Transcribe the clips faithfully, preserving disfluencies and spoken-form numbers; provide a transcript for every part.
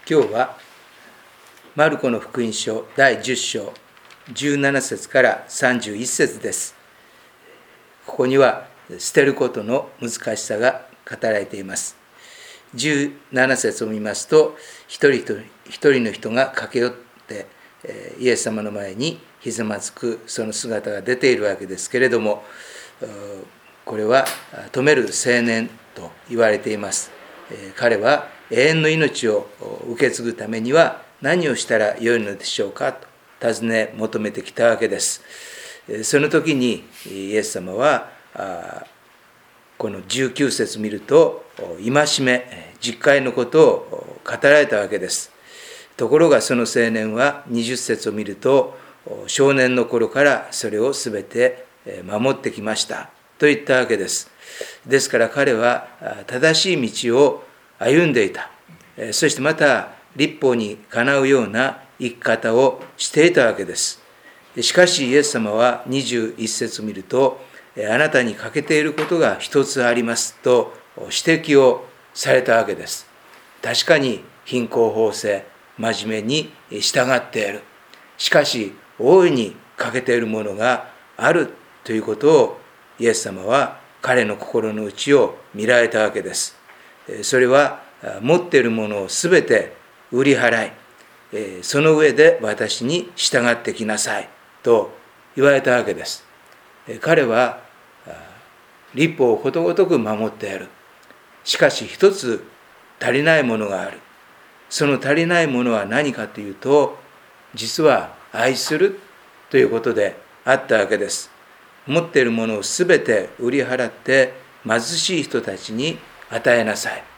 今日はマルコの福音書だいじゅっ章じゅうなな節からさんじゅういち節です。ここには捨てることの難しさが語られています。じゅうなな節を見ますと、一人一人の人が駆け寄ってイエス様の前にひざまずくその姿が出ているわけですけれども、これは止める青年と言われています。彼は永遠の命を受け継ぐためには何をしたらよいのでしょうかと尋ね求めてきたわけです。その時にイエス様はこのじゅうきゅう節見ると戒め、実戒のことを語られたわけです。ところがその青年はにじゅう節を見ると、少年の頃からそれをすべて守ってきましたと言ったわけです。ですから彼は正しい道を歩んでいた。そしてまた律法にかなうような生き方をしていたわけです。しかしイエス様はにじゅういち節を見ると、あなたに欠けていることが一つありますと指摘をされたわけです。確かに貧困法制、真面目に従っている。しかし大いに欠けているものがあるということをイエス様は彼の心の内を見られたわけです。それは持っているものをすべて売り払い、その上で私に従ってきなさいと言われたわけです。彼は律法をことごとく守っている。しかし一つ足りないものがある。その足りないものは何かというと、実は愛するということであったわけです。持っているものをすべて売り払って貧しい人たちに与えなさい。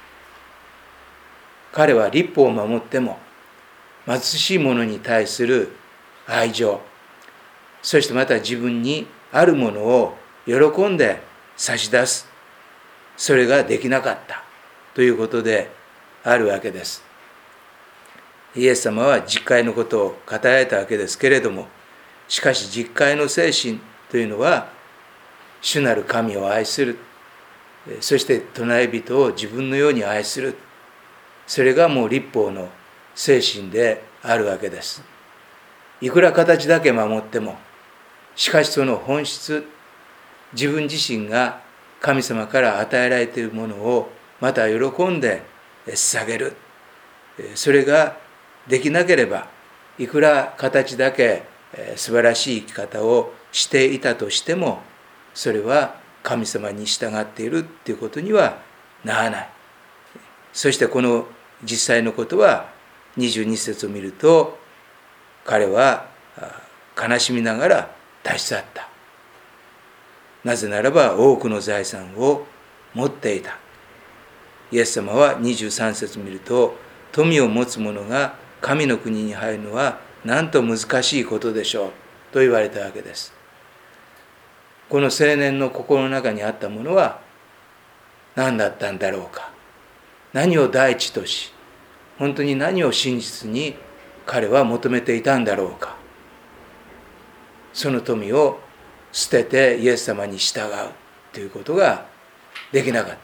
彼は律法を守っても貧しい者に対する愛情、そしてまた自分にあるものを喜んで差し出す、それができなかったということであるわけです。イエス様は実戒のことを語られたわけですけれども、しかし実戒の精神というのは主なる神を愛する、そして隣人を自分のように愛する、それがもう律法の精神であるわけです。いくら形だけ守っても、しかしその本質、自分自身が神様から与えられているものをまた喜んで捧げる、それができなければ、いくら形だけ素晴らしい生き方をしていたとしても、それは神様に従っているということにはならない。そしてこの実際のことはにじゅうに節を見ると、彼は悲しみながら立ち去った。なぜならば多くの財産を持っていた。イエス様はにじゅうさん節を見ると、富を持つ者が神の国に入るのはなんと難しいことでしょうと言われたわけです。この青年の心の中にあったものは何だったんだろうか。何を第一とし、本当に何を真実に彼は求めていたんだろうか。その富を捨ててイエス様に従うということができなかった。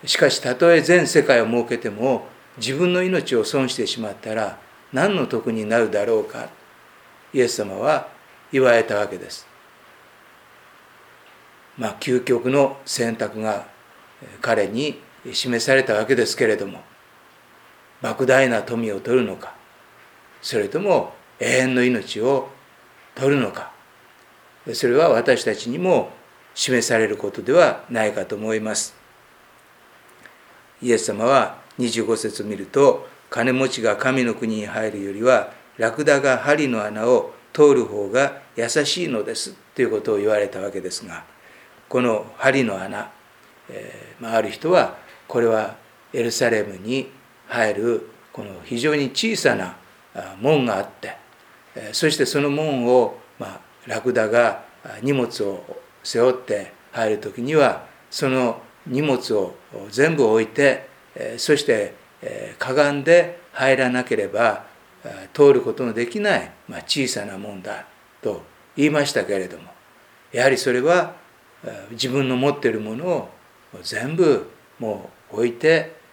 しかしたとえ全世界を設けても、自分の命を損してしまったら何の得になるだろうか、イエス様は言われたわけです。まあ究極の選択が彼に示されたわけですけれども、莫大な富を取るのか、それとも永遠の命を取るのか、それは私たちにも示されることではないかと思います。イエス様はにじゅうご節を見ると、金持ちが神の国に入るよりはラクダが針の穴を通る方が優しいのですということを言われたわけですが、この針の穴、えーまあ、ある人はこれはエルサレムに入るこの非常に小さな門があって、そしてその門を、まあ、ラクダが荷物を背負って入るときには、その荷物を全部置いて、そしてかがんで入らなければ通ることのできない、まあ、小さな門だと言いましたけれども、やはりそれは自分の持っているものを全部もう置いて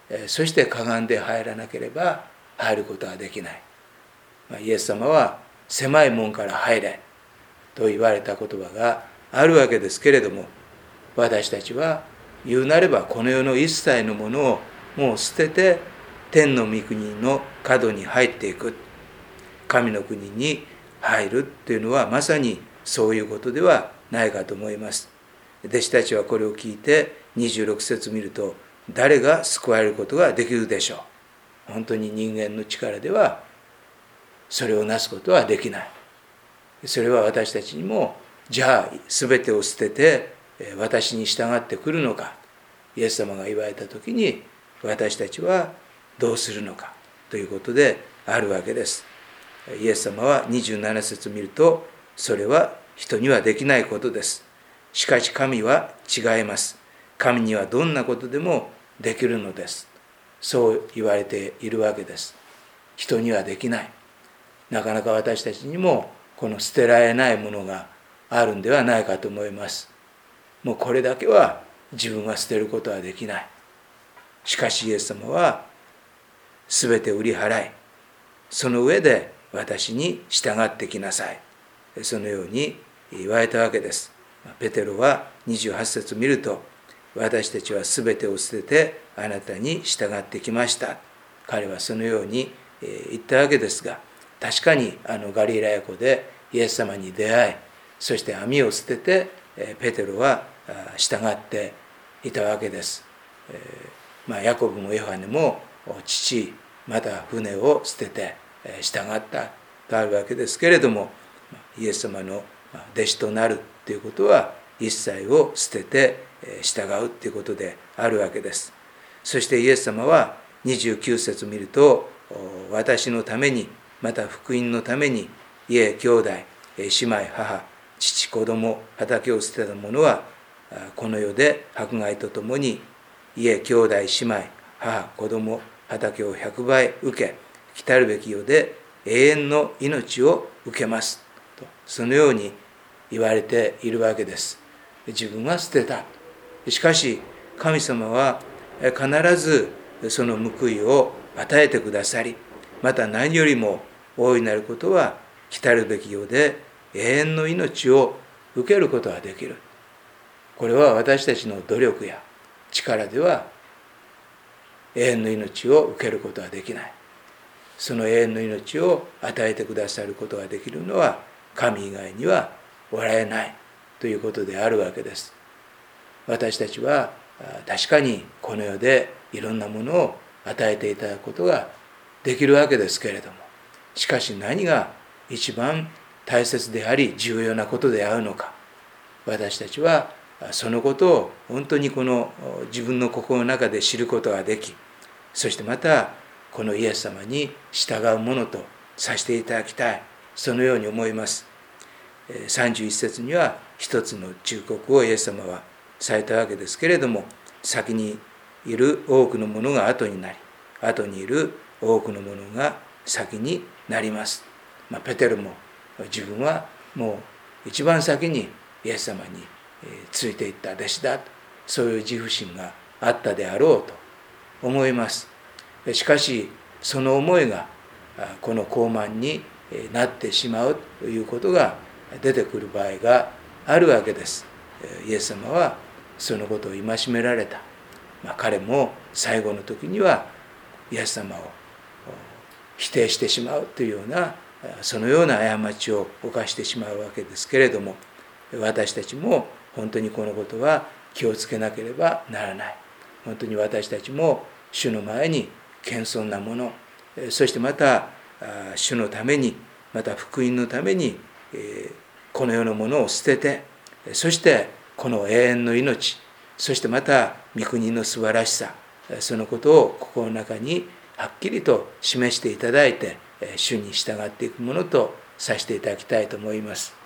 そしてかがんで入らなければ入ることはできない。イエス様は狭い門から入れと言われた言葉があるわけですけれども、私たちは言うなればこの世の一切のものをもう捨てて天の御国の角に入っていく、神の国に入るというのはまさにそういうことではないかと思います。弟子たちはこれを聞いてにじゅうろく節見ると、誰が救われることができるでしょう。本当に人間の力ではそれをなすことはできない。それは私たちにも、じゃあ全てを捨てて私に従ってくるのか、イエス様が言われた時に私たちはどうするのかということであるわけです。イエス様はにじゅうなな節見ると、それは人にはできないことです。しかし神は違います。神にはどんなことでもできるのです。そう言われているわけです。人にはできない。なかなか私たちにもこの捨てられないものがあるんではないかと思います。もうこれだけは自分が捨てることはできない。しかしイエス様は全て売り払い、その上で私に従ってきなさい、そのように言われたわけです。ペテロはにじゅうはち節見ると、私たちは全てを捨ててあなたに従ってきました。彼はそのように言ったわけですが、確かにあのガリラヤ湖でイエス様に出会い、そして網を捨ててペテロは従っていたわけです。まあ、ヤコブもヨハネも父また船を捨てて従ったとあるわけですけれども、イエス様の弟子となるということは一切を捨てて従うということであるわけです。そしてイエス様はにじゅうきゅう節見ると、私のためにまた福音のために家兄弟姉妹母父子供畑を捨てた者はこの世で迫害とともに家兄弟姉妹母子供畑を百倍受け、来たるべき世で永遠の命を受けますと、そのように言われているわけです。自分は捨てた。しかし神様は必ずその報いを与えてくださり、また何よりも大いなることは、来たるべき世で永遠の命を受けることができる。これは私たちの努力や力では永遠の命を受けることはできない。その永遠の命を与えてくださることができるのは神以外にはおられないということであるわけです。私たちは確かにこの世でいろんなものを与えていただくことができるわけですけれども、しかし何が一番大切であり重要なことであるのか、私たちはそのことを本当にこの自分の心の中で知ることができ、そしてまたこのイエス様に従うものとさせていただきたい、そのように思います。さんじゅういち節には一つの忠告をイエス様はされたわけですけれども、先にいる多くのものが後になり、後にいる多くのものが先になります。まあ、ペテロも自分はもう一番先にイエス様についていった弟子だと、そういう自負心があったであろうと思います。しかしその思いがこの傲慢になってしまうということが出てくる場合があるわけです。イエス様はそのことを戒められた。まあ、彼も最後の時にはイエス様を否定してしまうというような、そのような過ちを犯してしまうわけですけれども、私たちも本当にこのことは気をつけなければならない。本当に私たちも主の前に謙遜なもの、そしてまた主のために、また福音のためにこの世のものを捨てて、そしてこの永遠の命、そしてまた御国の素晴らしさ、そのことを心の中にはっきりと示していただいて、主に従っていくものとさせていただきたいと思います。